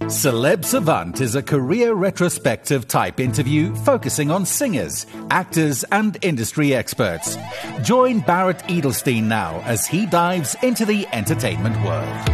Celeb Savant is a career retrospective type interview focusing on singers, actors, and industry experts. Join Barrett Edelstein now as he dives into the entertainment world.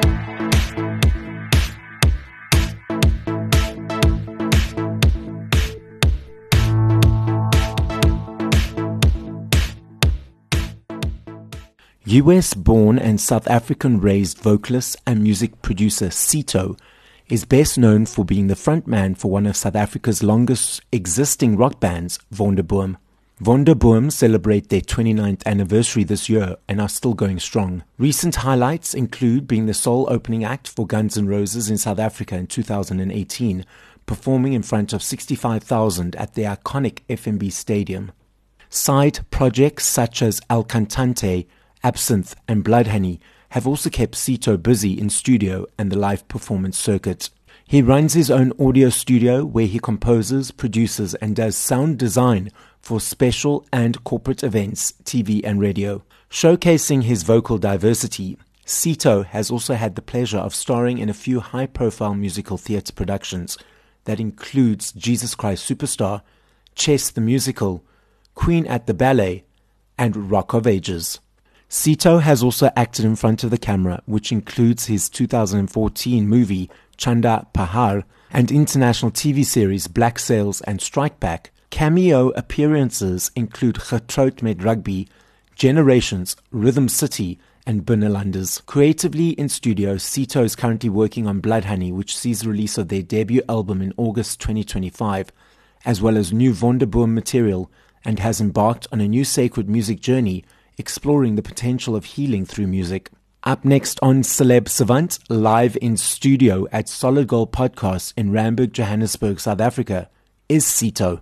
US-born and South African-raised vocalist and music producer Sito is best known for being the frontman for one of South Africa's longest existing rock bands, Wonderboom. Wonderboom celebrate their 29th anniversary this year and are still going strong. Recent highlights include being the sole opening act for Guns N' Roses in South Africa in 2018, performing in front of 65,000 at the iconic FNB Stadium. Side projects such as El Cantante, Absinthe and Blood Honey have also kept Sito busy in studio and the live performance circuit. He runs his own audio studio where he composes, produces and does sound design for special and corporate events, TV and radio. Showcasing his vocal diversity, Sito has also had the pleasure of starring in a few high-profile musical theatre productions that includes Jesus Christ Superstar, Chess the Musical, Queen at the Ballet and Rock of Ages. Sito has also acted in front of the camera, which includes his 2014 movie Chanda Pahar and international TV series Black Sails and Strike Back. Cameo appearances include Getroud met Rugby, Generations, Rhythm City and Binnelanders. Creatively in studio, Sito is currently working on Blood Honey, which sees the release of their debut album in August 2025, as well as new Wonderboom material, and has embarked on a new sacred music journey exploring the potential of healing through music. Up next on Celeb Savant, live in studio at Solid Gold Podcasts in Randburg, Johannesburg, South Africa, is Sito.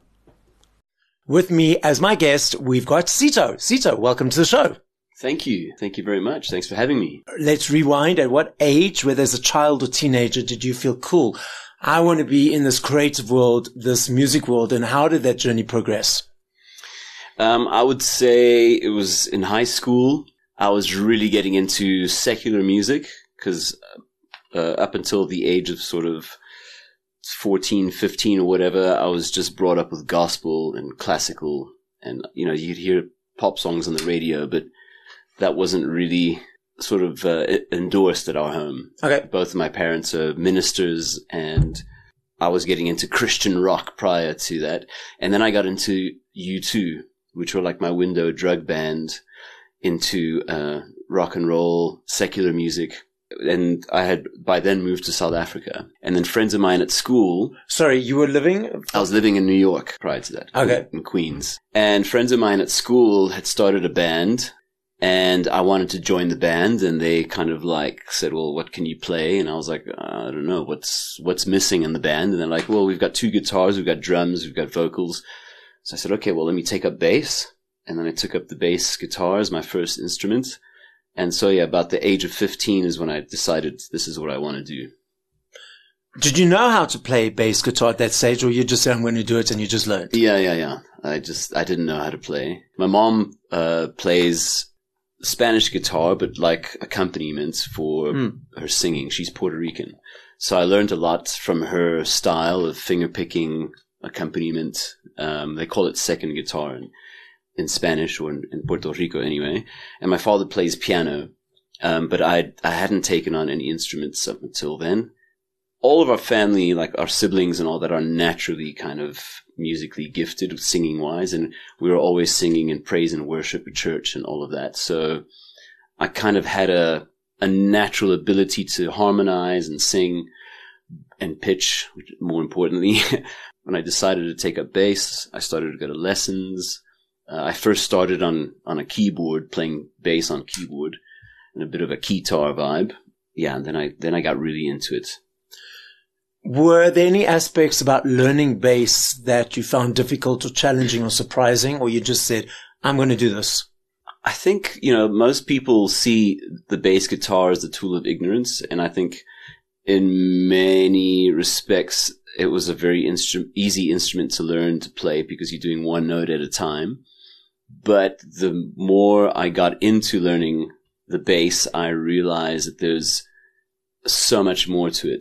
With me as my guest, we've got Sito. Sito, welcome to the show. Thank you. Thank you very much. Thanks for having me. Let's rewind. At what age, whether as a child or teenager, did you feel cool? I want to be in this creative world, this music world, and how did that journey progress? I would say it was in high school. I was really getting into secular music because up until the age of sort of 14, 15 or whatever, I was just brought up with gospel and classical. And, you know, you'd hear pop songs on the radio, but that wasn't really sort of endorsed at our home. Okay. Both of my parents are ministers and I was getting into Christian rock prior to that. And then I got into U2. Which were like my window drug band into rock and roll, secular music. And I had by then moved to South Africa. And then friends of mine at school. Sorry, you were living? I was living in New York prior to that. Okay. In Queens. And friends of mine at school had started a band. And I wanted to join the band. And they kind of like said, well, what can you play? And I was like, I don't know. What's missing in the band? And they're like, well, we've got 2 guitars, we've got drums, we've got vocals. So I said, okay, well, let me take up bass. And then I took up the bass guitar as my first instrument. And so, yeah, about the age of 15 is when I decided this is what I want to do. Did you know how to play bass guitar at that stage, or you just said, I'm going to do it and you just learned? Yeah. I didn't know how to play. My mom plays Spanish guitar, but like accompaniment for her singing. She's Puerto Rican. So I learned a lot from her style of finger picking accompaniment. They call it second guitar in Spanish or in Puerto Rico anyway. And my father plays piano. But I hadn't taken on any instruments up until then. All of our family, like our siblings and all that, are naturally kind of musically gifted, singing wise. And we were always singing in praise and worship at church and all of that. So I kind of had a natural ability to harmonize and sing and pitch, more importantly. When I decided to take up bass, I started to go to lessons. I first started on a keyboard, playing bass on keyboard, and a bit of a guitar vibe. Yeah, and then I got really into it. Were there any aspects about learning bass that you found difficult or challenging or surprising, or you just said, I'm going to do this? I think, you know, most people see the bass guitar as the tool of ignorance, and I think in many respects, it was a very easy instrument to learn to play because you're doing one note at a time. But the more I got into learning the bass, I realized that there's so much more to it.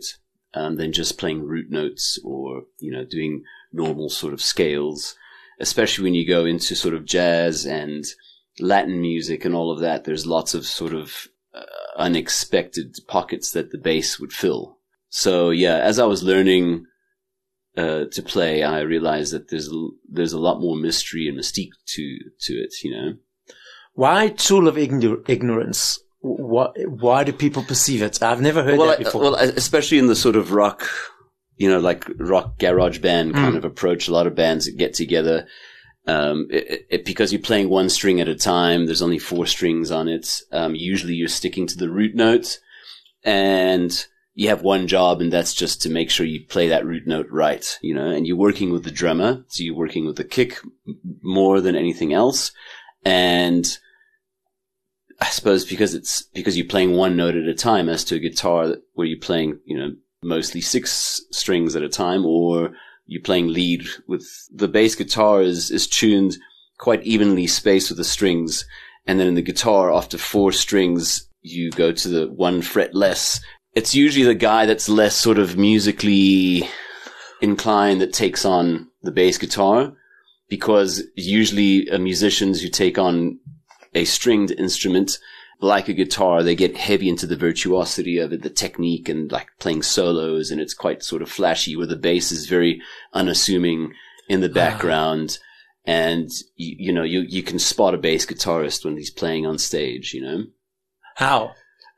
than just playing root notes or, doing normal sort of scales, especially when you go into sort of jazz and Latin music and all of that. There's lots of sort of unexpected pockets that the bass would fill. So yeah, as I was learning to play, I realized that there's a lot more mystery and mystique to it, Why tool of ignorance? Why do people perceive it? I've never heard that before. Well, especially in the sort of rock, like rock garage band kind of approach. A lot of bands that get together, because you're playing one string at a time. There's only 4 strings on it. Usually you're sticking to the root note, and you have one job, and that's just to make sure you play that root note right, and you're working with the drummer. So you're working with the kick more than anything else. And I suppose because you're playing one note at a time, as to a guitar where you're playing, mostly 6 strings at a time, or you're playing lead with the bass guitar is tuned quite evenly spaced with the strings. And then in the guitar, after 4 strings, you go to the 1 fret less. It's usually the guy that's less sort of musically inclined that takes on the bass guitar, because usually musicians who take on a stringed instrument like a guitar, they get heavy into the virtuosity of it, the technique, and like playing solos, and it's quite sort of flashy, where the bass is very unassuming in the background. And you can spot a bass guitarist when he's playing on stage, How?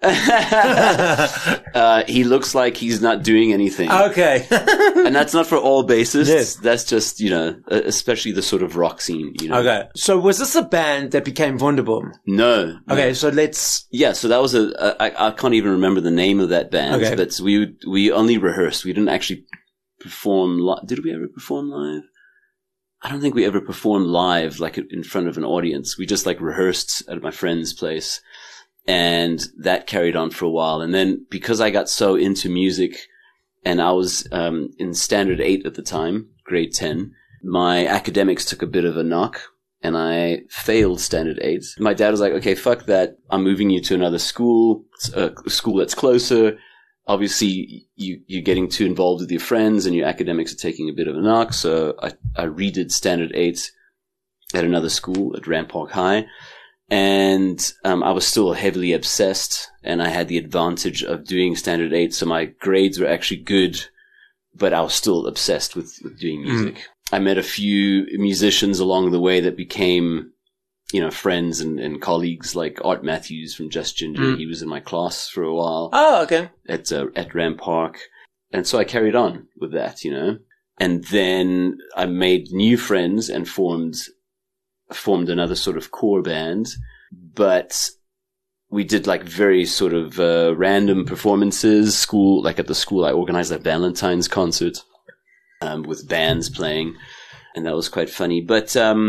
He looks like he's not doing anything. Okay. And that's not for all bassists. Yes. That's just, especially the sort of rock scene, Okay. So was this a band that became Wonderboom? No. Okay, so let's... Yeah, so that was I can't even remember the name of that band. Okay. But we only rehearsed. We didn't actually perform did we ever perform live? I don't think we ever performed live, like in front of an audience. We just like rehearsed at my friend's place. And that carried on for a while. And then because I got so into music, and I was in standard 8 at the time, grade 10, my academics took a bit of a knock, and I failed standard 8. My dad was like, okay, fuck that. I'm moving you to another school, a school that's closer. Obviously, you're getting too involved with your friends, and your academics are taking a bit of a knock. So I redid standard 8 at another school, at Rampart High. And I was still heavily obsessed, and I had the advantage of doing standard 8, so my grades were actually good, but I was still obsessed with doing music. I met a few musicians along the way that became, friends and colleagues, like Art Matthews from Just Ginger. He was in my class for a while. Oh, okay. At Rampart. And so I carried on with that, And then I made new friends and formed another sort of core band, but we did like very sort of random performances. At the school, I organized a Valentine's concert with bands playing, and that was quite funny. But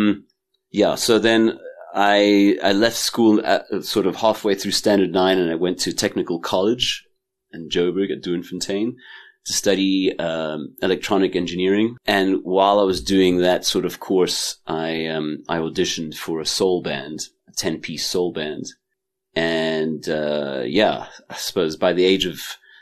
so then I left school sort of halfway through standard 9, and I went to technical college in Joburg at Doornfontein to study electronic engineering. And while I was doing that sort of course, I auditioned for a soul band, a 10-piece soul band. And I suppose by the age of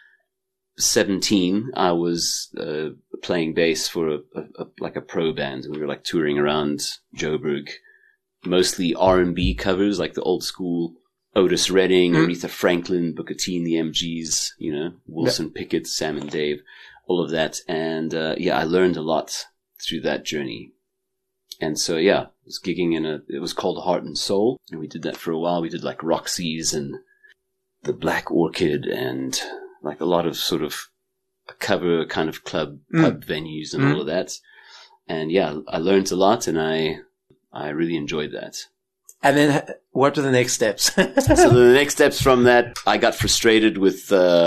17, I was playing bass for a pro band. We were like touring around Joburg, mostly R&B covers, like the old school Otis Redding, Aretha Franklin, Booker T and the MGs, Wilson Pickett, Sam and Dave, all of that. And, I learned a lot through that journey. And so, I was gigging it was called Heart and Soul. And we did that for a while. We did like Roxy's and the Black Orchid and like a lot of sort of cover kind of pub venues and all of that. And I learned a lot, and I really enjoyed that. And then what were the next steps? So the next steps from that, I got frustrated with,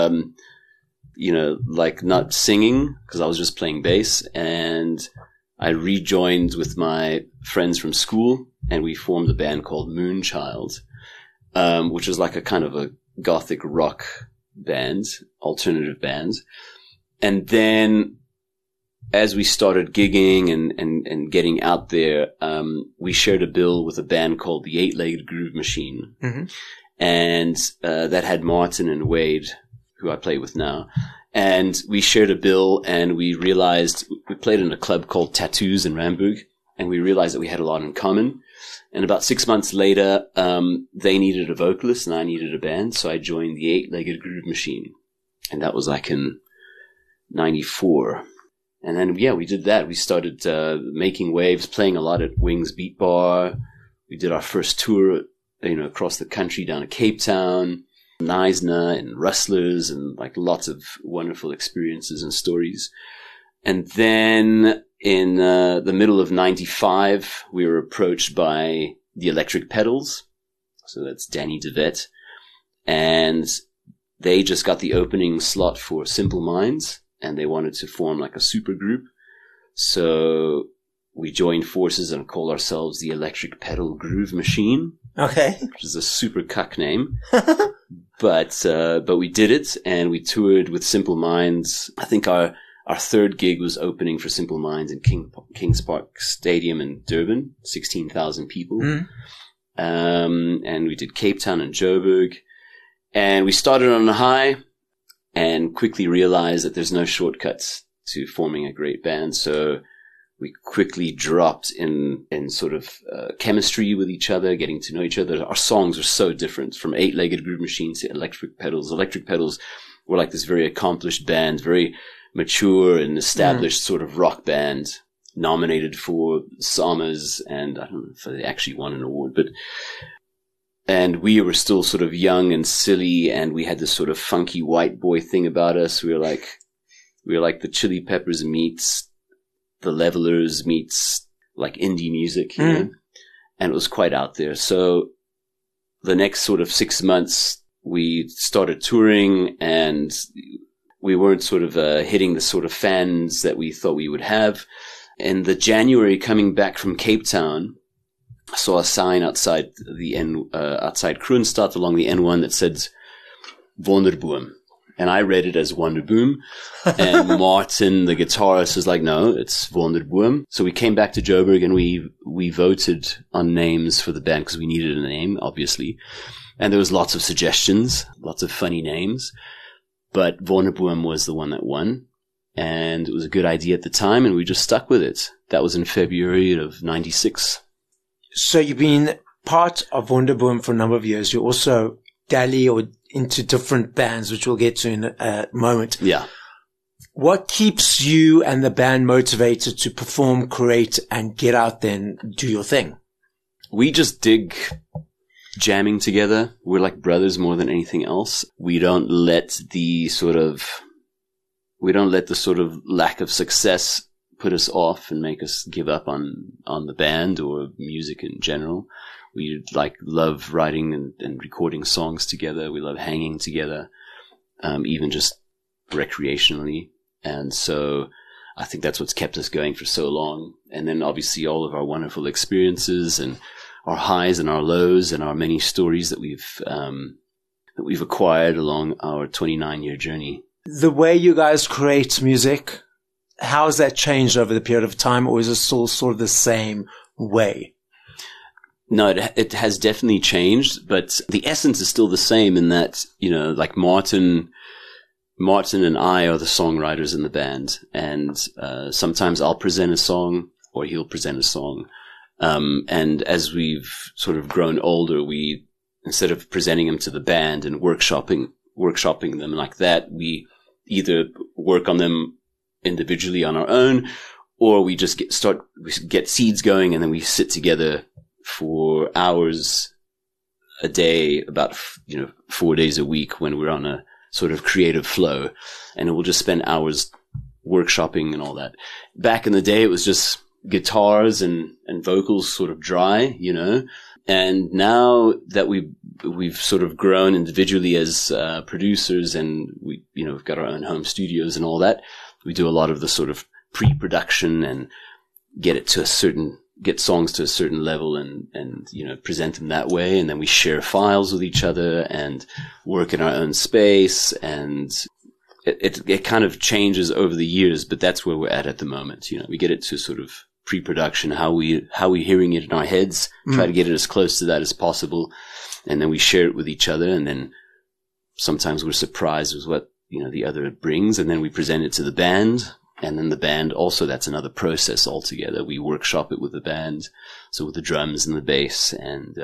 like not singing, because I was just playing bass. And I rejoined with my friends from school, and we formed a band called Moonchild, which is like a kind of a gothic rock band, alternative band. And then as we started gigging and getting out there, we shared a bill with a band called the Eight-Legged Groove Machine. Mm-hmm. And that had Martin and Wade, who I play with now. And we shared a bill, and we realized we played in a club called Tattoos in Ramburg, and we realized that we had a lot in common. And about 6 months later, they needed a vocalist and I needed a band. So I joined the Eight-Legged Groove Machine. And that was like in 94. And then, yeah, we did that. We started making waves, playing a lot at Wings Beat Bar. We did our first tour, across the country down to Cape Town, Neisner and Rustlers, and like lots of wonderful experiences and stories. And then in the middle of 95, we were approached by the Electric Pedals. So that's Danny DeVette. And they just got the opening slot for Simple Minds, and they wanted to form like a super group. So we joined forces and called ourselves the Electric Pedal Groove Machine. Okay. Which is a super cuck name. But we did it, and we toured with Simple Minds. I think our third gig was opening for Simple Minds in Kings Park Stadium in Durban, 16,000 people. And we did Cape Town and Joburg. And we started on a high and quickly realized that there's no shortcuts to forming a great band. So we quickly dropped in sort of chemistry with each other, getting to know each other. Our songs were so different, from Eight-Legged Groove Machine to Electric Pedals. Electric Pedals were like this very accomplished band, very mature and established sort of rock band, nominated for SAMAs, and I don't know if they actually won an award, and we were still sort of young and silly, and we had this sort of funky white boy thing about us. We were like the Chili Peppers meets the Levelers meets like indie music, you know? And it was quite out there. So the next sort of 6 months, we started touring, and we weren't sort of hitting the sort of fans that we thought we would have. In the January, coming back from Cape Town, I saw a sign outside outside Kroonstad along the N1 that said Wonderboom. And I read it as Wonderboom. And Martin, the guitarist, was like, no, it's Wonderboom. So we came back to Joburg, and we voted on names for the band because we needed a name, obviously. And there was lots of suggestions, lots of funny names. But Wonderboom was the one that won. And it was a good idea at the time, and we just stuck with it. That was in February of 96. So you've been part of Wonderboom for a number of years. You also dally or into different bands, which we'll get to in a moment. Yeah. What keeps you and the band motivated to perform, create, and get out there and do your thing? We just dig jamming together. We're like brothers more than anything else. We don't let the sort of lack of success put us off and make us give up on the band or music in general. We love writing and recording songs together. We love hanging together, even just recreationally. And so I think that's what's kept us going for so long. And then obviously all of our wonderful experiences and our highs and our lows and our many stories that we've acquired along our 29-year journey. The way you guys create music, how has that changed over the period of time, or is it still sort of the same way? No, it has definitely changed, but the essence is still the same in that, like Martin and I are the songwriters in the band, and sometimes I'll present a song or he'll present a song. And as we've sort of grown older, we, instead of presenting them to the band and workshopping them like that, we either work on them individually on our own, or we just get seeds going, and then we sit together for hours a day, about 4 days a week, when we're on a sort of creative flow, and we'll just spend hours workshopping and all that. Back in the day, it was just guitars and vocals, sort of dry, And now that we've sort of grown individually as producers, and we've got our own home studios and all that, we do a lot of the sort of pre-production and get songs to a certain level and present them that way. And then we share files with each other and work in our own space. And it kind of changes over the years, but that's where we're at the moment. We get it to sort of pre-production, how we're hearing it in our heads, try to get it as close to that as possible. And then we share it with each other. And then sometimes we're surprised with the other brings, and then we present it to the band. And then the band also, that's another process altogether. We workshop it with the band. So with the drums and the bass. And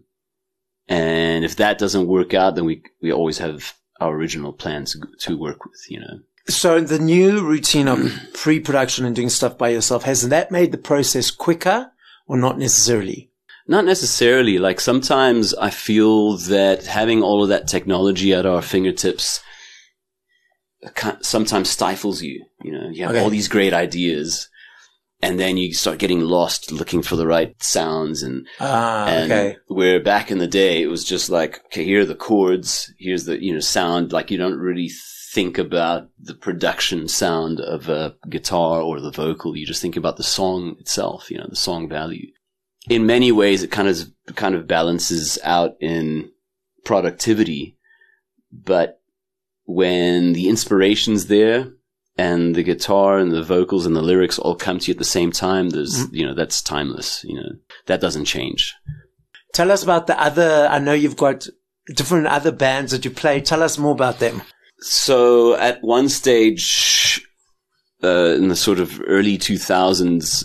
if that doesn't work out, then we always have our original plans to work with, So the new routine of pre-production and doing stuff by yourself, has that made the process quicker or not necessarily? Not necessarily. Like sometimes I feel that having all of that technology at our fingertips sometimes stifles you. You have all these great ideas, and then you start getting lost looking for the right sounds. And where back in the day, it was just like, okay, here are the chords, here's the sound. Like you don't really think about the production sound of a guitar or the vocal. You just think about the song itself, the song value. In many ways, it kind of balances out in productivity, but when the inspiration's there and the guitar and the vocals and the lyrics all come to you at the same time, there's, that's timeless, that doesn't change. Tell us about the other, I know you've got different other bands that you play. Tell us more about them. So at one stage, in the sort of early 2000s,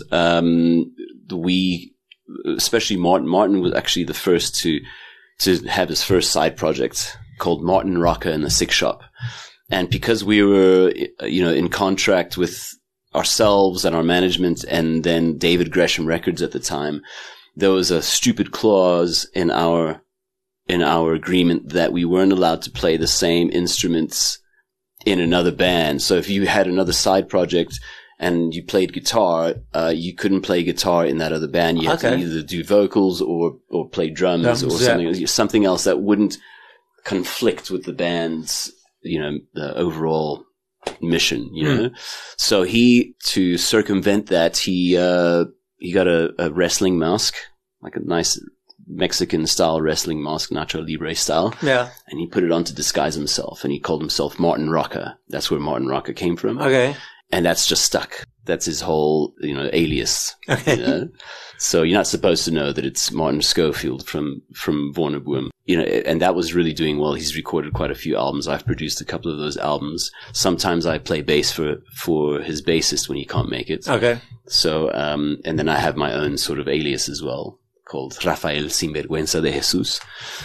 especially Martin was actually the first to have his first side project called Martin Rocker and the Sick Shop. And because we were, in contract with ourselves and our management and then David Gresham Records at the time, there was a stupid clause in our agreement that we weren't allowed to play the same instruments in another band. So if you had another side project and you played guitar, you couldn't play guitar in that other band. You had to either do vocals or play drums or something else that wouldn't conflict with the band's, the overall mission, So to circumvent that, he got a wrestling mask, like a nice Mexican style wrestling mask, Nacho Libre style. Yeah. And he put it on to disguise himself, and he called himself Martin Rocker. That's where Martin Rocker came from. Okay. And that's just stuck. That's his whole, alias. Okay. So you're not supposed to know that it's Martin Schofield from Vorneboom. And that was really doing well. He's recorded quite a few albums. I've produced a couple of those albums. Sometimes I play bass for his bassist when he can't make it. Okay. So, and then I have my own sort of alias as well, called Rafael Sinvergüenza de Jesus.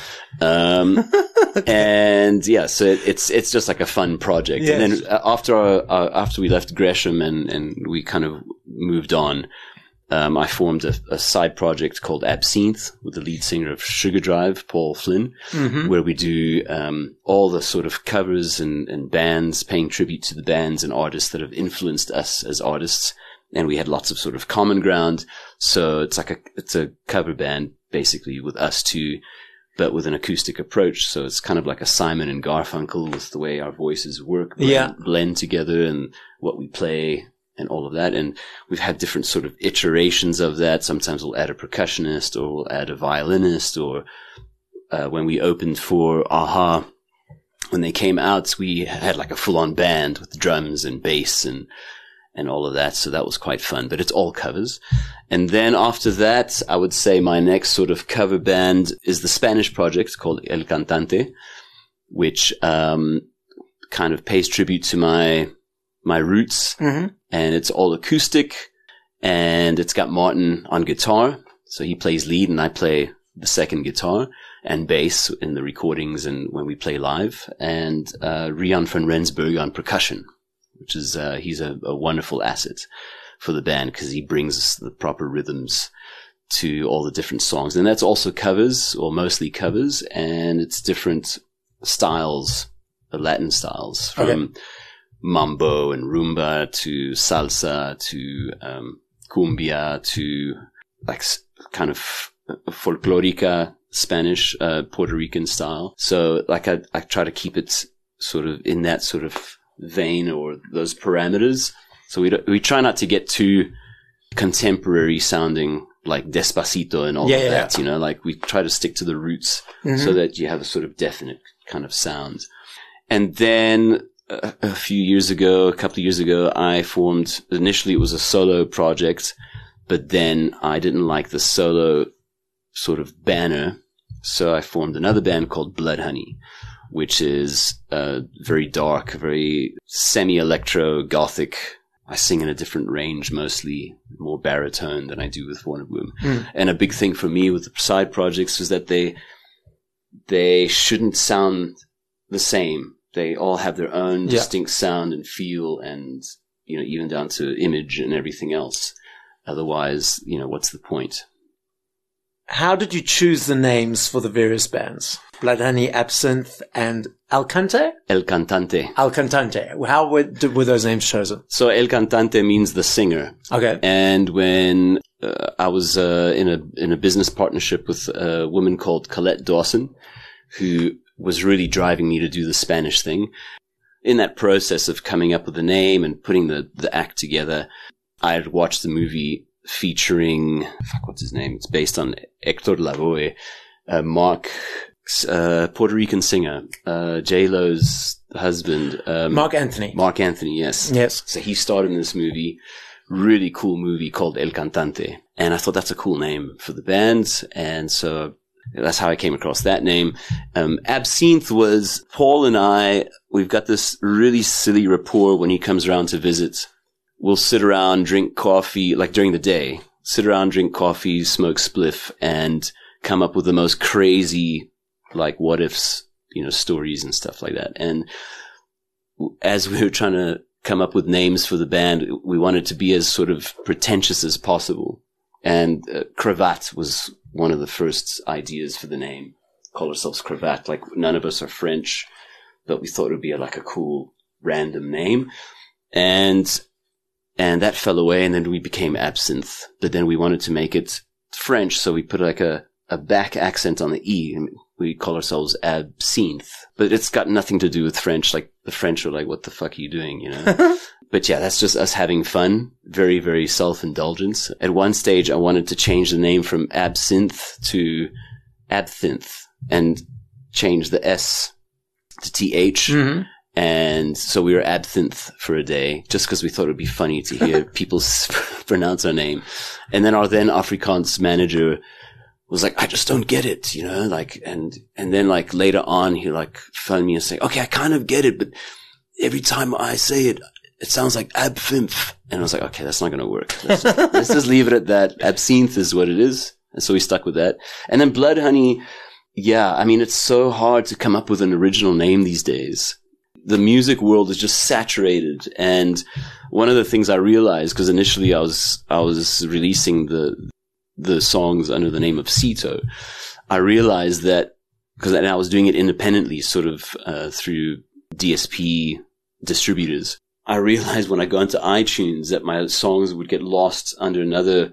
And yeah, so it's just like a fun project. Yes. And then after we left Gresham and we kind of moved on, I formed a side project called Absinthe with the lead singer of Sugar Drive, Paul Flynn, where we do all the sort of covers and bands, paying tribute to the bands and artists that have influenced us as artists. And we had lots of sort of common ground. So it's a cover band basically with us two, but with an acoustic approach. So it's kind of like a Simon and Garfunkel with the way our voices work, blend together and what we play and all of that. And we've had different sort of iterations of that. Sometimes we'll add a percussionist or we'll add a violinist, or when we opened for Aha, when they came out, we had like a full-on band with drums and bass and all of that. So that was quite fun, but it's all covers. And then after that, I would say my next sort of cover band is the Spanish project called El Cantante, which kind of pays tribute to my roots. And it's all acoustic, and it's got Martin on guitar. So he plays lead and I play the second guitar and bass in the recordings and when we play live, and Rian van Rensburg on percussion, which is, he's a wonderful asset for the band because he brings the proper rhythms to all the different songs. And that's also covers, or mostly covers, and it's different styles, Latin styles, from mambo and rumba to salsa to cumbia to like kind of folklorica, Spanish, Puerto Rican style. So like I try to keep it sort of in that sort of vein or those parameters. So we try not to get too contemporary sounding, like Despacito and all of that, like we try to stick to the roots so that you have a sort of definite kind of sound. And then a couple of years ago, I formed, initially it was a solo project, but then I didn't like the solo sort of banner. So I formed another band called Blood Honey, which is very dark, very semi-electro gothic. I sing in a different range, mostly more baritone than I do with Wonderboom. And a big thing for me with the side projects was that they shouldn't sound the same. They all have their own distinct sound and feel, and even down to image and everything else. Otherwise, what's the point? How did you choose the names for the various bands? Bloodhoney, Absinthe, and El Cante? El Cantante. El Cantante. How were those names chosen? So El Cantante means the singer. Okay. And when I was in a business partnership with a woman called Colette Dawson, who was really driving me to do the Spanish thing. In that process of coming up with a name and putting the act together, I had watched the movie featuring, what's his name? It's based on Hector Lavoe, Mark, Puerto Rican singer, J-Lo's husband. Mark Anthony. Mark Anthony, yes. Yes. So he starred in this movie, really cool movie called El Cantante. And I thought that's a cool name for the band. And so that's how I came across that name. Absinthe was Paul and I, we've got this really silly rapport when he comes around to visit. We'll sit around, drink coffee, like during the day, sit around, drink coffee, smoke spliff, and come up with the most crazy, like, what ifs, stories and stuff like that. And as we were trying to come up with names for the band, we wanted to be as sort of pretentious as possible. And Cravat was one of the first ideas for the name. Call ourselves Cravat. Like, none of us are French, but we thought it would be like a cool random name. And that fell away, and then we became Absinthe. But then we wanted to make it French, so we put like a back accent on the E, and we call ourselves Absinthe. But it's got nothing to do with French. Like, the French are like, what the fuck are you doing, But yeah, that's just us having fun. Very, very self-indulgence. At one stage, I wanted to change the name from Absinthe to Abthinthe and change the S to TH. Mm-hmm. And so we were Abthinthe for a day, just because we thought it would be funny to hear people pronounce our name. And then our then Afrikaans manager was like, I just don't get it, and then like later on, he like phoned me and say, okay, I kind of get it, but every time I say it, it sounds like Abthinthe. And I was like, okay, that's not going to work. Let's just leave it at that. Absinthe is what it is. And so we stuck with that. And then Bloodhoney. Yeah. I mean, it's so hard to come up with an original name these days. The music world is just saturated. And one of the things I realized, because initially I was releasing the songs under the name of Cito, I realized that, because I was doing it independently, sort of through DSP distributors, I realized when I go into iTunes that my songs would get lost under another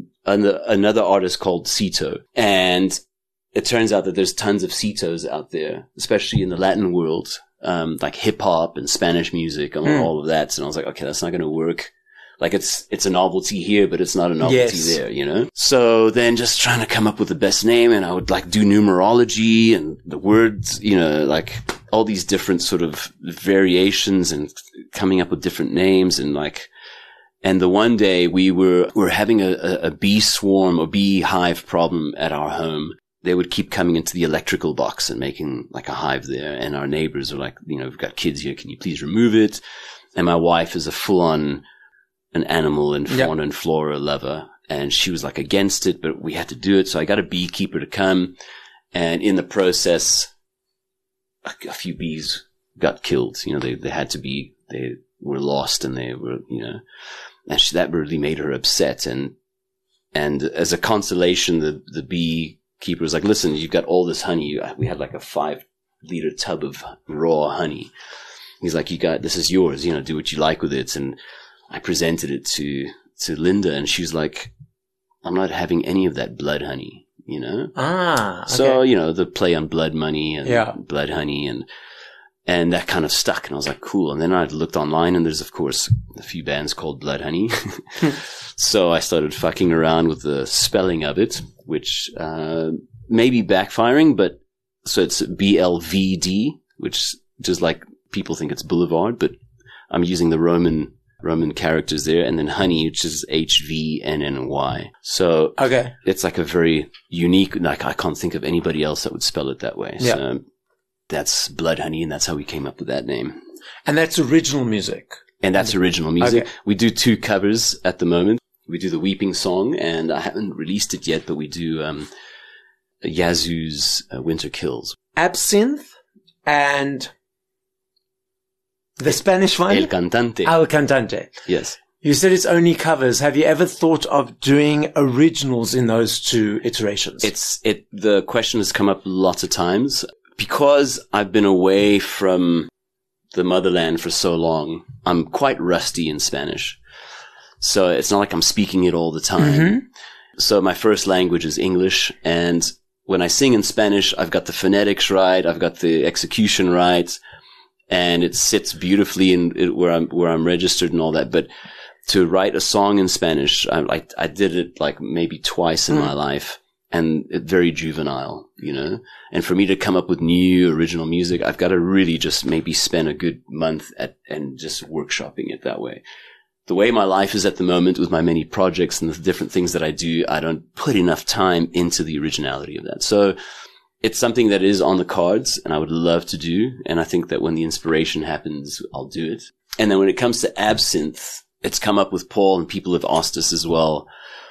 artist called Cito. And it turns out that there's tons of Citos out there, especially in the Latin world, like hip hop and Spanish music and all of that. So I was like, okay, that's not going to work. Like it's a novelty here, but it's not a novelty there, So then just trying to come up with the best name, and I would like do numerology and the words, like all these different sort of variations and coming up with different names and the one day we were having a bee swarm or beehive problem at our home. They would keep coming into the electrical box and making like a hive there. And our neighbors were like, we've got kids here. Can you please remove it? And my wife is a full-on an animal and fauna and flora lover. And she was like against it, but we had to do it. So I got a beekeeper to come. And in the process, a few bees got killed. They had to be, they were lost, and they were, and that really made her upset. And as a consolation, the beekeeper was like, listen, you've got all this honey. We had like a 5-liter tub of raw honey. He's like, this is yours, do what you like with it. And I presented it to Linda, and she was like, I'm not having any of that blood honey, Ah, okay. So, the play on blood money and blood honey and that kind of stuck. And I was like, cool. And then I looked online, and there's, of course, a few bands called Bloodhoney. So I started fucking around with the spelling of it, which may be backfiring, but so it's BLVD, which just like people think it's Boulevard, but I'm using the Roman characters there, and then honey, which is HVNNY. So it's like a very unique, like I can't think of anybody else that would spell it that way. Yeah. So that's Blood Honey, and that's how we came up with that name. And that's original music? And that's original music. Okay. We do 2 covers at the moment. We do the Weeping Song, and I haven't released it yet, but we do Yazoo's Winter Kills. Absinthe and the Spanish one? El Cantante. El Cantante. Yes. You said it's only covers. Have you ever thought of doing originals in those 2 iterations? The question has come up lots of times. Because I've been away from the motherland for so long, I'm quite rusty in Spanish. So it's not like I'm speaking it all the time. Mm-hmm. So my first language is English, and when I sing in Spanish, I've got the phonetics right, I've got the execution right, and it sits beautifully in where I'm registered and all that. But to write a song in Spanish, I did it like maybe twice in my life, and very juvenile, you know. And for me to come up with new original music, I've got to really just maybe spend a good month and just workshopping it that way. The way my life is at the moment with my many projects and the different things that I do, I don't put enough time into the originality of that. So it's something that is on the cards and I would love to do. And I think that when the inspiration happens, I'll do it. And then when it comes to Absinthe, it's come up with Paul and people have asked us as well.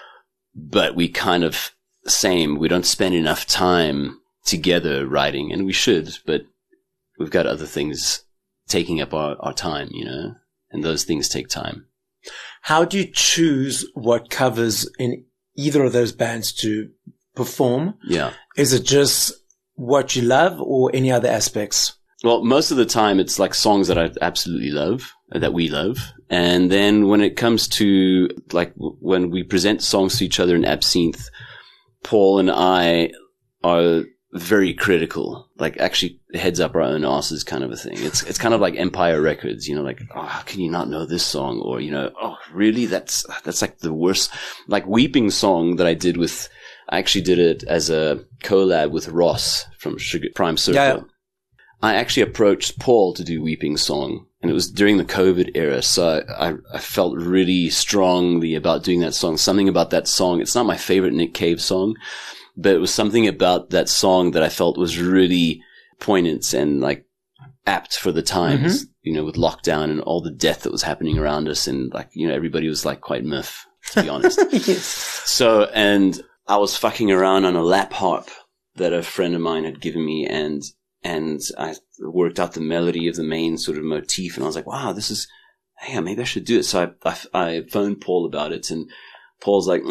But we kind of, we don't spend enough time together writing, and we should, but we've got other things taking up our time, you know, and those things take time. How do you choose what covers in either of those bands to perform? Yeah. Is it just what you love or any other aspects? Well, most of the time it's like songs that I absolutely love, that we love. And then when it comes to like when we present songs to each other in Absinthe, Paul and I are very critical, like actually heads up our own asses kind of a thing. It's kind of like Empire Records, you know, like, oh, how can you not know this song? Or, you know, oh, really? That's like the worst. Like Weeping Song that I actually did it as a collab with Ross from Sugar Prime Circle. Yeah. I actually approached Paul to do Weeping Song, and it was during the COVID era. So I felt really strongly about doing that song. Something about that song. It's not my favorite Nick Cave song, but it was something about that song that I felt was really poignant and like apt for the times, you know, with lockdown and all the death that was happening around us. And like, you know, everybody was like quite miffed, to be honest. Yes. So, and I was fucking around on a lap harp that a friend of mine had given me, and I worked out the melody of the main sort of motif, and I was like, wow, hey, maybe I should do it. So I phoned Paul about it, and Paul's like,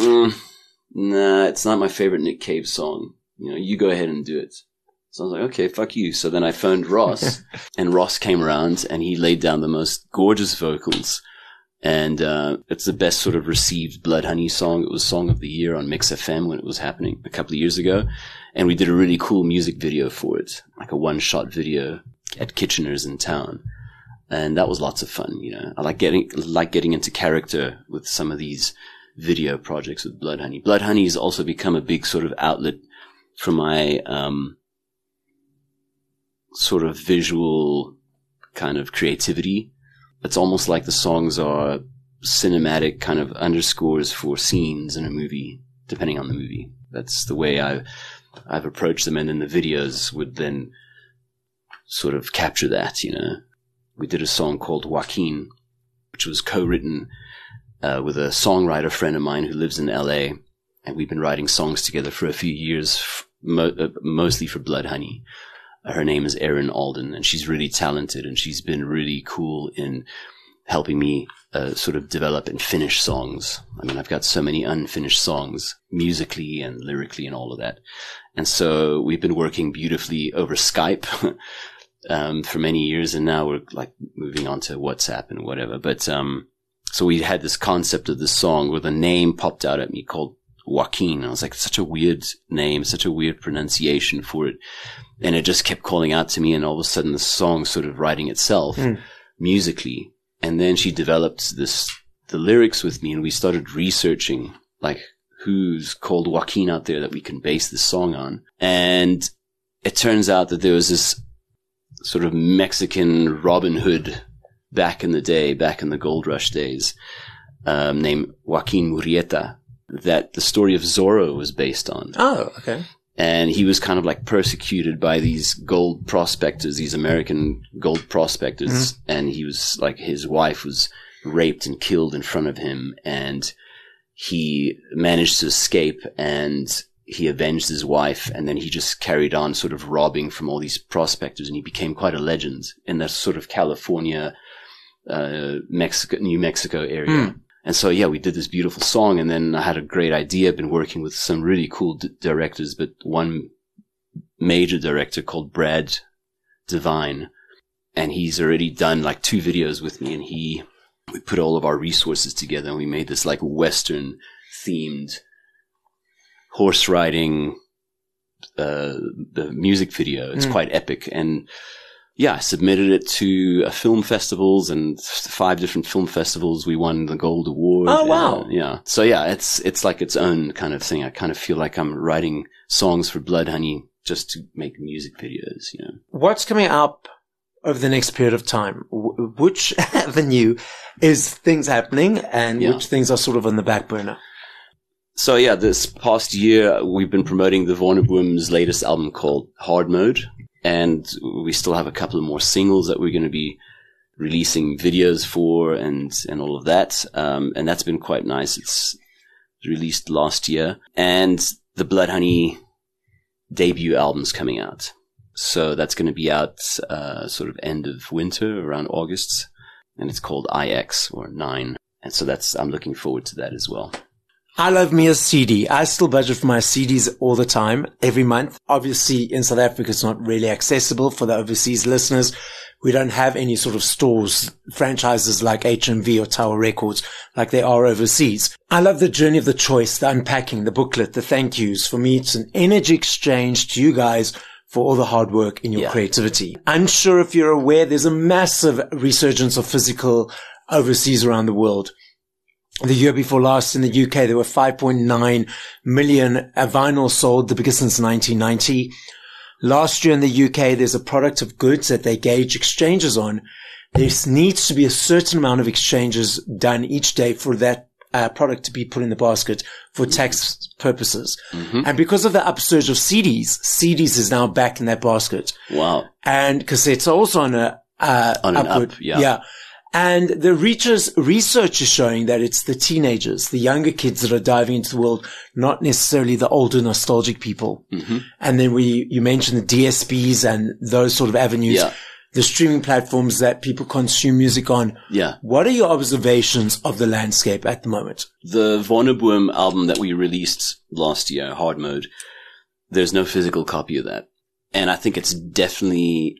nah, it's not my favorite Nick Cave song. You know, you go ahead and do it. So I was like, okay, fuck you. So then I phoned Ross, and Ross came around, and he laid down the most gorgeous vocals. And it's the best sort of received Blood Honey song. It was Song of the Year on Mix FM when it was happening a couple of years ago. And we did a really cool music video for it, like a one-shot video at Kitchener's in town. And that was lots of fun, you know. I like getting into character with some of these video projects with Blood Honey. Blood Honey has also become a big sort of outlet for my sort of visual kind of creativity. It's almost like the songs are cinematic kind of underscores for scenes in a movie, depending on the movie. That's the way I've approached them, and then the videos would then sort of capture that, you know. We did a song called Joaquin, which was co-written with a songwriter friend of mine who lives in LA, and we've been writing songs together for a few years, mostly for Blood Honey. Her name is Erin Alden, and she's really talented, and she's been really cool in helping me sort of develop and finish songs. I mean, I've got so many unfinished songs, musically and lyrically and all of that. And so we've been working beautifully over Skype for many years, and now we're like moving on to WhatsApp and whatever. But so we had this concept of this song where the name popped out at me called Joaquin. I was like, such a weird name, such a weird pronunciation for it. And it just kept calling out to me, and all of a sudden the song sort of writing itself musically. And then she developed the lyrics with me, and we started researching like who's called Joaquin out there that we can base this song on. And it turns out that there was this sort of Mexican Robin Hood back in the day, back in the gold rush days, named Joaquin Murrieta, that the story of Zorro was based on. Oh, okay. And he was kind of like persecuted by these gold prospectors, these American gold prospectors. And he was like, his wife was raped and killed in front of him. And he managed to escape, and he avenged his wife. And then he just carried on sort of robbing from all these prospectors. And he became quite a legend in that sort of California, New Mexico area. And so, yeah, we did this beautiful song, and then I had a great idea. I've been working with some really cool directors, but one major director called Brad Devine, and he's already done like 2 videos with me, and we put all of our resources together, and we made this like Western themed horse riding, the music video. It's quite epic. And yeah, I submitted it to film festivals, and 5 different film festivals. We won the Gold Award. Oh, wow. Yeah. So yeah, it's like its own kind of thing. I kind of feel like I'm writing songs for Bloodhoney just to make music videos, you know. What's coming up over the next period of time? Which avenue is things happening, and which things are sort of on the back burner? So yeah, this past year, we've been promoting the Vonnerbloom's latest album called Hard Mode. And we still have a couple of more singles that we're going to be releasing videos for, and all of that. And that's been quite nice. It's released last year, and the Bloodhoney debut album's coming out. So that's going to be out, sort of end of winter, around August. And it's called IX, or 9. And so I'm looking forward to that as well. I love me a CD. I still budget for my CDs all the time, every month. Obviously, in South Africa, it's not really accessible for the overseas listeners. We don't have any sort of stores, franchises like HMV or Tower Records like they are overseas. I love the journey of the choice, the unpacking, the booklet, the thank yous. For me, it's an energy exchange to you guys for all the hard work in your creativity. Unsure if you're aware, there's a massive resurgence of physical overseas around the world. The year before last in the UK, there were 5.9 million vinyls sold, the biggest since 1990. Last year in the UK, there's a product of goods that they gauge exchanges on. There needs to be a certain amount of exchanges done each day for that product to be put in the basket for tax purposes. And because of the upsurge of CDs is now back in that basket. Wow. And cassettes are also on an upward. Yeah. And the research is showing that it's the teenagers, the younger kids that are diving into the world, not necessarily the older nostalgic people. And then you mentioned the DSPs and those sort of avenues, the streaming platforms that people consume music on. Yeah. What are your observations of the landscape at the moment? The Vonnerbloom album that we released last year, Hard Mode, there's no physical copy of that. And I think it's definitely,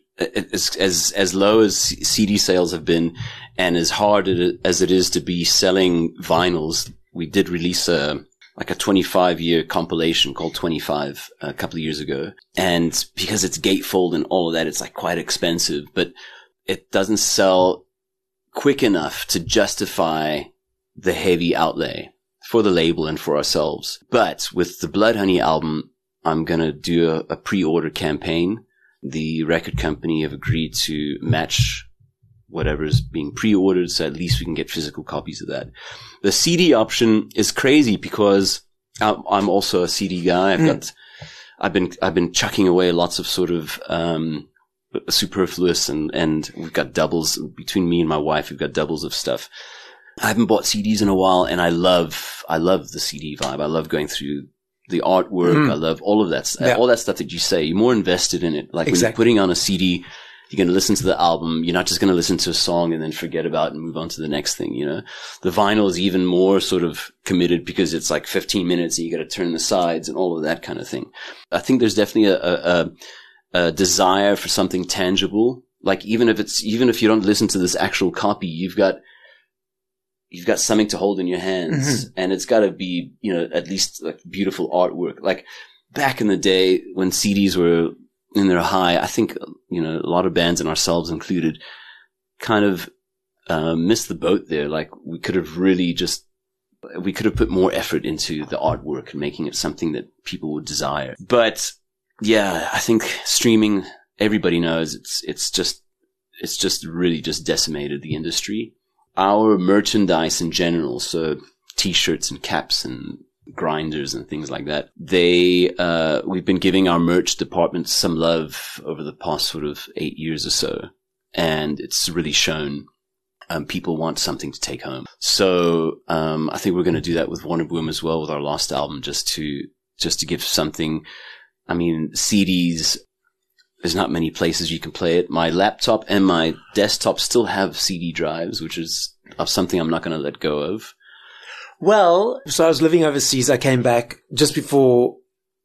as low as CD sales have been, and as hard as it is to be selling vinyls, we did release a 25-year compilation called 25 a couple of years ago. And because it's gatefold and all of that, it's like quite expensive, but it doesn't sell quick enough to justify the heavy outlay for the label and for ourselves. But with the Bloodhoney album, I'm going to do a pre-order campaign. The record company have agreed to match whatever is being pre-ordered, so at least we can get physical copies of that. The CD option is crazy because I'm also a CD guy. I've been chucking away lots of sort of superfluous, and we've got doubles between me and my wife. We've got doubles of stuff. I haven't bought CDs in a while, and I love the CD vibe. I love going through the artwork. I love all of that, all that stuff that you say. You're more invested in it. Like when you're putting on a CD, you're going to listen to the album. You're not just going to listen to a song and then forget about it and move on to the next thing, you know. The vinyl is even more sort of committed because it's like 15 minutes and you got to turn the sides and all of that kind of thing. I think there's definitely a desire for something tangible. Like even if you don't listen to this actual copy, you've got something to hold in your hands, and it's got to be, you know, at least like beautiful artwork. Like back in the day when CDs were in their high, I think, you know, a lot of bands, and ourselves included, kind of missed the boat there. Like we could have put more effort into the artwork and making it something that people would desire. But yeah, I think streaming, everybody knows it's just really just decimated the industry. Our merchandise in general, so t-shirts and caps and grinders and things like that. We've been giving our merch department some love over the past sort of 8 years or so. And it's really shown. People want something to take home. So, I think we're going to do that with Wonderboom as well with our last album, just to give something. I mean, CDs, there's not many places you can play it. My laptop and my desktop still have CD drives, which is something I'm not going to let go of. Well, so I was living overseas. I came back just before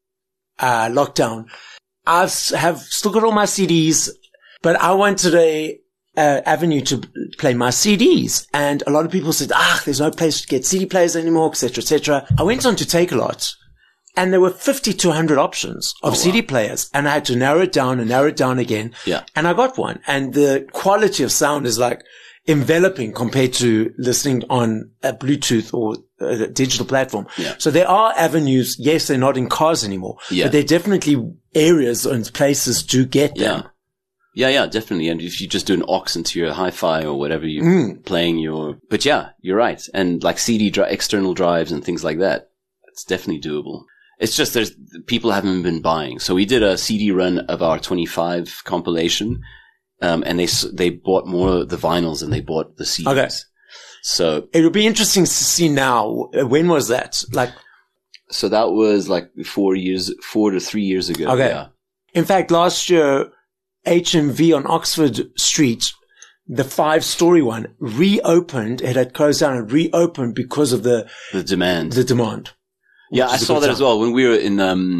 lockdown. I have still got all my CDs, but I wanted a avenue to play my CDs. And a lot of people said, there's no place to get CD players anymore, etc., etc. I went on to Takealot, and there were 50 to 100 options of CD players, and I had to narrow it down again. Yeah. And I got one, and the quality of sound is like enveloping compared to listening on a Bluetooth or a digital platform. Yeah. So there are avenues. Yes, they're not in cars anymore, but there are definitely areas and places to get them. Yeah, definitely. And if you just do an aux into your hi-fi or whatever you're playing but yeah, you're right. And like CD external drives and things like that, it's definitely doable. It's just people haven't been buying. So we did a CD run of our 25 compilation, and they bought more of the vinyls than they bought the CDs. Okay. So it would be interesting to see now. When was that? So that was like 4 to 3 years ago. Okay. Yeah. In fact, last year, HMV on Oxford Street, the 5-story one, reopened. It had closed down and reopened because of the demand. The demand. Yeah, I saw that as well when we were in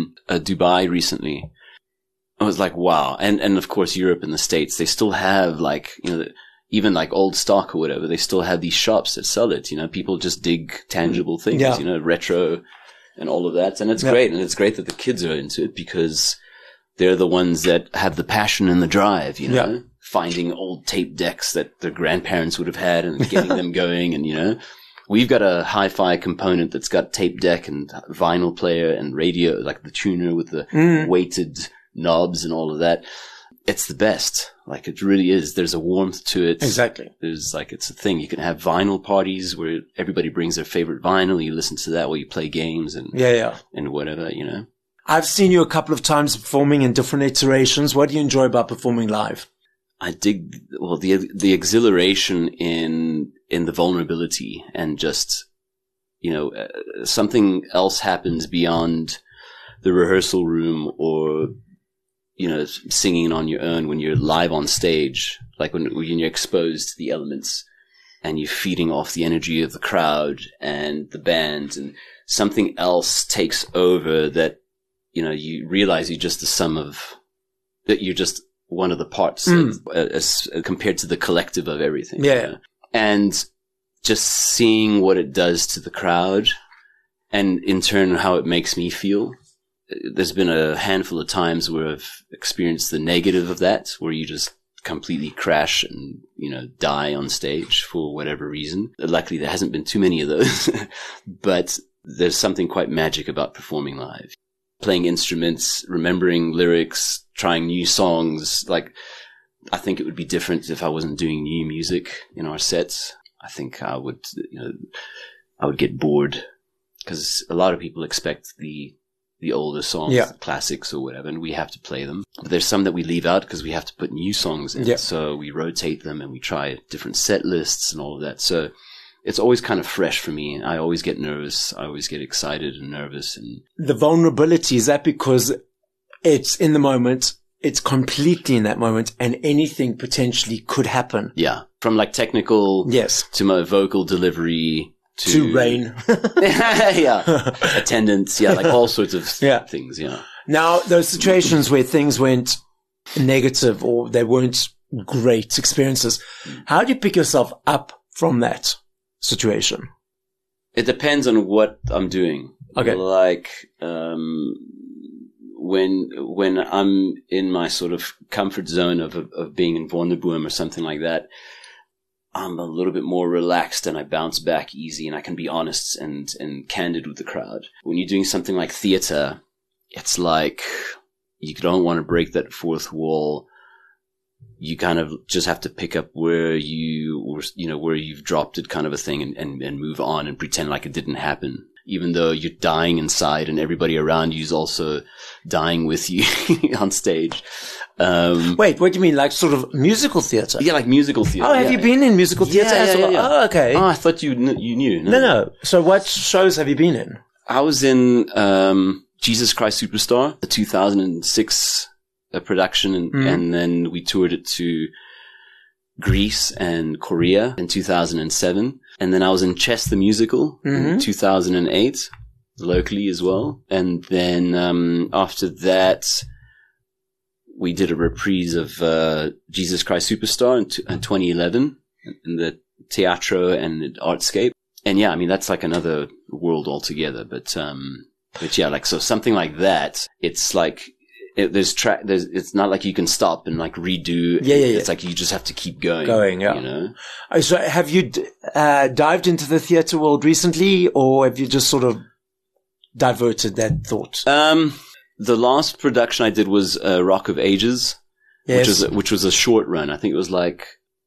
Dubai recently. I was like, wow. And of course, Europe and the States, they still have even like old stock or whatever. They still have these shops that sell it. People just dig tangible things, retro and all of that. And it's great. And it's great that the kids are into it because they're the ones that have the passion and the drive, finding old tape decks that their grandparents would have had and getting them going. And, we've got a hi-fi component that's got tape deck and vinyl player and radio, like the tuner with the weighted knobs and all of that. It's the best. Like it really is. There's a warmth to it. Exactly. There's it's a thing. You can have vinyl parties where everybody brings their favorite vinyl. You listen to that while you play games and whatever, I've seen you a couple of times performing in different iterations. What do you enjoy about performing live? I dig, the exhilaration in the vulnerability and just, something else happens beyond the rehearsal room or, singing on your own when you're live on stage, like when you're exposed to the elements and you're feeding off the energy of the crowd and the band, and something else takes over that, you realize you're just that you're just one of the parts as compared to the collective of everything. Yeah. And just seeing what it does to the crowd and in turn how it makes me feel. There's been a handful of times where I've experienced the negative of that, where you just completely crash and, die on stage for whatever reason. Luckily, there hasn't been too many of those, but there's something quite magic about performing live. Playing instruments, remembering lyrics, trying new songs. I think it would be different if I wasn't doing new music in our sets. I think I would get bored because a lot of people expect the older songs, the classics or whatever, and we have to play them. But there's some that we leave out because we have to put new songs in. So we rotate them and we try different set lists and all of that. So it's always kind of fresh for me. I always get nervous. I always get excited and nervous. And the vulnerability, is that because it's in the moment, it's completely in that moment, and anything potentially could happen? Yeah. From technical to my vocal delivery to rain. Attendance. Yeah. All sorts of things. Yeah. Now, those situations where things went negative or they weren't great experiences, how do you pick yourself up from that situation? It depends on what I'm doing. Okay. When I'm in my sort of comfort zone of being in Wonderboom or something like that, I'm a little bit more relaxed and I bounce back easy and I can be honest and candid with the crowd. When you're doing something like theater, it's like you don't want to break that fourth wall you kind of just have to pick up where where you've dropped it, kind of a thing, and move on and pretend like it didn't happen, even though you're dying inside and everybody around you is also dying with you on stage. Wait, what do you mean? Like sort of musical theatre? Yeah, like musical theatre. Oh, have you been in musical theatre as well? Yeah. Oh, okay. Oh, I thought you knew. No. So what shows have you been in? I was in Jesus Christ Superstar, the 2006 production, and then we toured it to Greece and Korea in 2007. And then I was in Chess the Musical in 2008, locally as well. And then after that, we did a reprise of Jesus Christ Superstar in 2011 in the Teatro and the Artscape. And yeah, I mean, that's like another world altogether. But yeah, like, so something like that, it's like, it's not like you can stop and like redo. Yeah. It's like you just have to keep going. Yeah. You know? So have you dived into the theatre world recently, or have you just sort of diverted that thought? The last production I did was Rock of Ages, which was a short run. I think it was like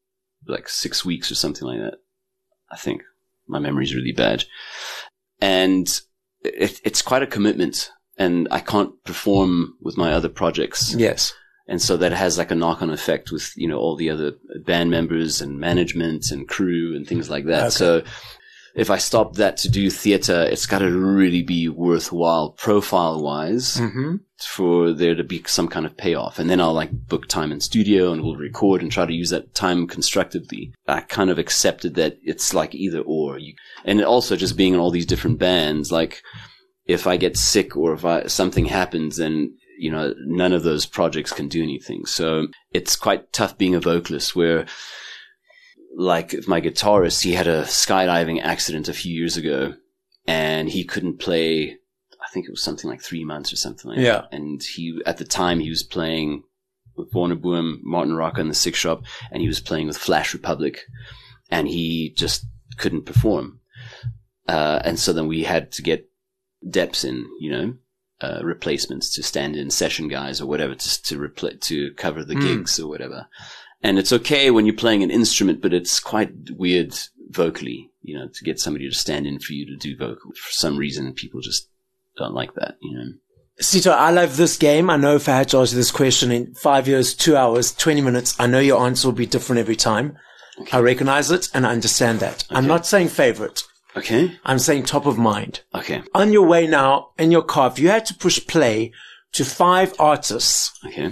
6 weeks or something like that. I think my memory's really bad, and it's quite a commitment. And I can't perform with my other projects. Yes, and so that has like a knock-on effect with all the other band members and management and crew and things like that. Okay. So if I stop that to do theater, it's got to really be worthwhile profile-wise for there to be some kind of payoff. And then I'll like book time in studio and we'll record and try to use that time constructively. I kind of accepted that it's like either or. And also just being in all these different bands, like if I get sick or if something happens, then none of those projects can do anything. So it's quite tough being a vocalist where, like, my guitarist, he had a skydiving accident a few years ago and he couldn't play, I think it was something like 3 months or something like that. And at the time he was playing with Warner Boom, Martin Rocca and the Six Shop, and he was playing with Flash Republic, and he just couldn't perform. And so then we had to get Deps in, replacements to stand in, session guys or whatever, to cover the gigs or whatever. And it's okay when you're playing an instrument, but it's quite weird vocally, to get somebody to stand in for you to do vocal. For some reason, people just don't like that, Sito, I love this game. I know if I had to ask you this question in 5 years, 2 hours, 20 minutes, I know your answer will be different every time. Okay. I recognize it and I understand that. Okay. I'm not saying favorite. Okay. I'm saying top of mind. Okay. On your way now, in your car, if you had to push play to 5 artists. Okay.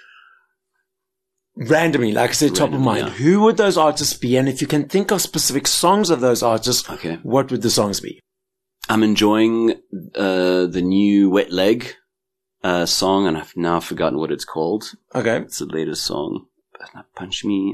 Randomly, like I said, top of mind. Yeah. Who would those artists be? And if you can think of specific songs of those artists, what would the songs be? I'm enjoying the new Wet Leg song, and I've now forgotten what it's called. Okay. It's the latest song. Punch Me,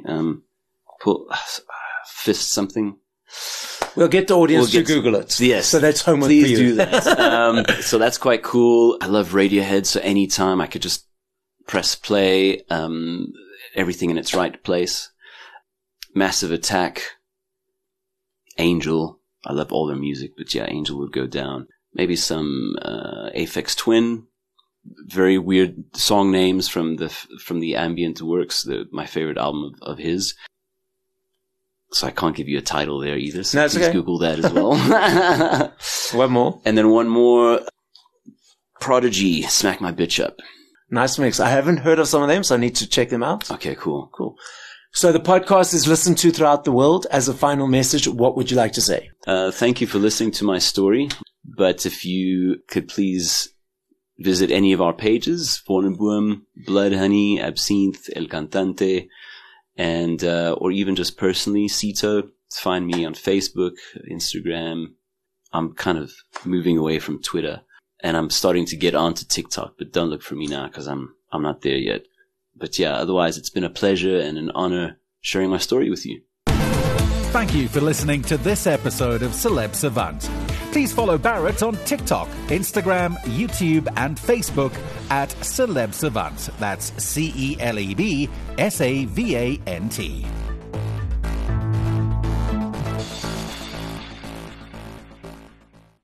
Fist something. We'll get the audience to Google it. Yes. So that's homework Please for you. do that. So that's quite cool. I love Radiohead, so anytime I could just press play, everything in its right place. Massive Attack. Angel. I love all their music, but yeah, Angel would go down. Maybe some Aphex Twin. Very weird song names from the Ambient Works, my favorite album of his. So I can't give you a title there either. So no, please Google that as well. One more. And then one more. Prodigy, Smack My Bitch Up. Nice mix. I haven't heard of some of them, so I need to check them out. Okay, cool. So the podcast is listened to throughout the world. As a final message, what would you like to say? Thank you for listening to my story. But if you could please visit any of our pages, Vorneboom, Blood Honey, Absinthe, El Cantante, and or even just personally, Sito. Find me on Facebook, Instagram. I'm kind of moving away from Twitter, and I'm starting to get onto TikTok, but don't look for me now because I'm not there yet. But yeah, otherwise it's been a pleasure and an honor sharing my story with you. Thank you for listening to this episode of Celeb Savant. Please follow Barrett on TikTok, Instagram, YouTube, and Facebook at Celeb Savant. That's CelebSavant.